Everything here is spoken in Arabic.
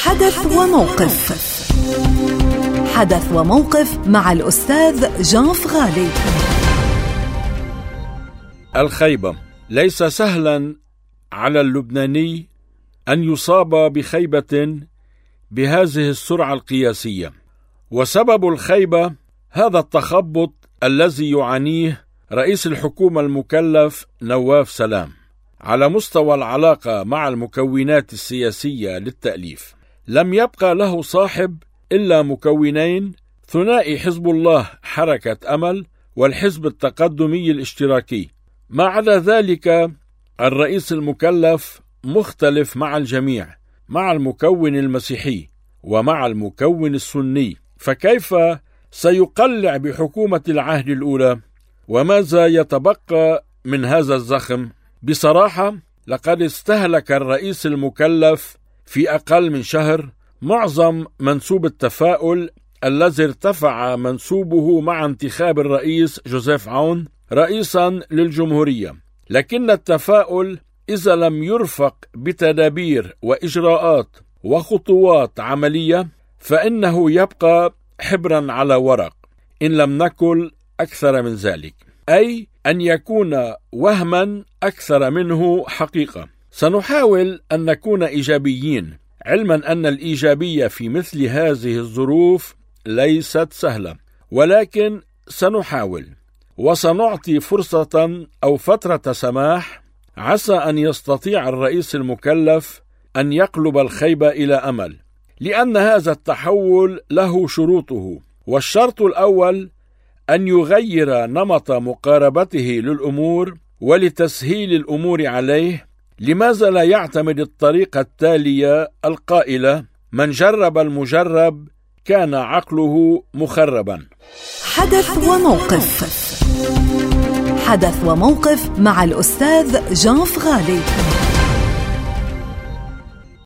حدث وموقف. حدث وموقف مع الأستاذ جان فغالي. الخيبة. ليس سهلا على اللبناني أن يصاب بخيبة بهذه السرعة القياسية، وسبب الخيبة هذا التخبط الذي يعانيه رئيس الحكومة المكلف نواف سلام على مستوى العلاقة مع المكونات السياسية للتأليف. لم يبقى له صاحب إلا مكونين: ثنائي حزب الله حركة أمل والحزب التقدمي الاشتراكي. ما عدا ذلك الرئيس المكلف مختلف مع الجميع، مع المكون المسيحي ومع المكون السني. فكيف سيقلع بحكومة العهد الأولى؟ وماذا يتبقى من هذا الزخم؟ بصراحة لقد استهلك الرئيس المكلف في أقل من شهر معظم منسوب التفاؤل الذي ارتفع منسوبه مع انتخاب الرئيس جوزيف عون رئيسا للجمهورية. لكن التفاؤل إذا لم يرفق بتدابير وإجراءات وخطوات عملية فإنه يبقى حبرا على ورق، إن لم نكن أكثر من ذلك، أي أن يكون وهما أكثر منه حقيقة. سنحاول أن نكون إيجابيين، علما أن الإيجابية في مثل هذه الظروف ليست سهلة، ولكن سنحاول وسنعطي فرصة أو فترة سماح، عسى أن يستطيع الرئيس المكلف أن يقلب الخيبة إلى أمل، لأن هذا التحول له شروطه. والشرط الأول أن يغير نمط مقاربته للأمور ولتسهيل الأمور عليه. لماذا لا يعتمد الطريقة التالية القائلة: من جرب المجرب كان عقله مخربا؟ حدث وموقف. حدث وموقف مع الأستاذ جان فغالي.